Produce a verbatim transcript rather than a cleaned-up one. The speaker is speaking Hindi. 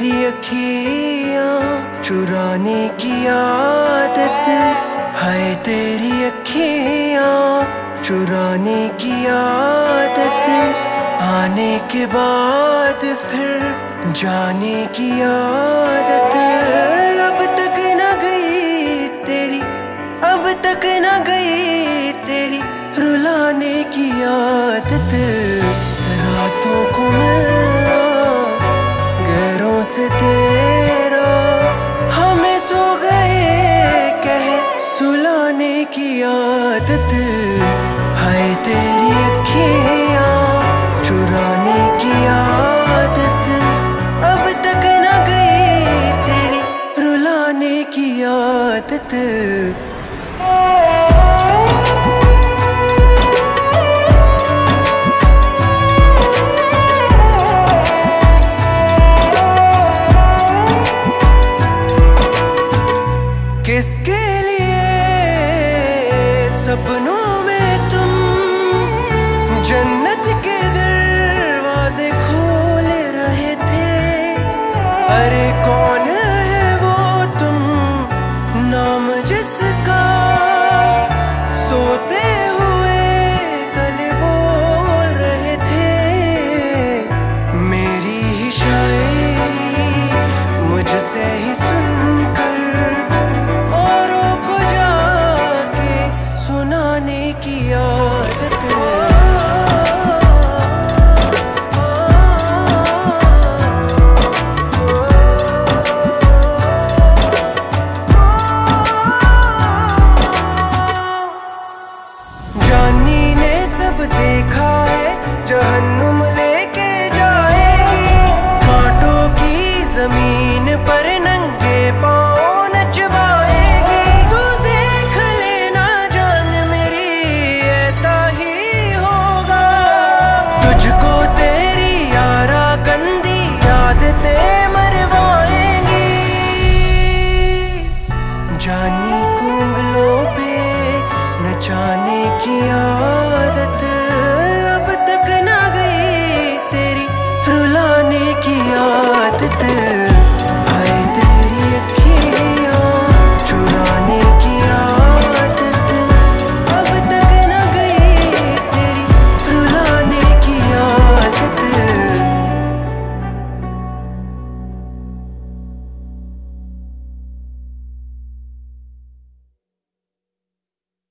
तेरी अखियां चुराने की आदत, हाय तेरी अखियां चुराने की आदत, आने के बाद फिर जाने की आदत। अब तक न गई तेरी, अब तक न गई तेरी रुलाने की आदत। रातों को मिलना गैरों से तेरा, हमें सो गए कह सुलाने की आदत। हाय तेरी अखियां चुराने की आदत, अब तक न गई तेरी रुलाने की आदत। किसके लिए सपनों में तुम जन्नत के दरवाजे खोल रहे थे, अरे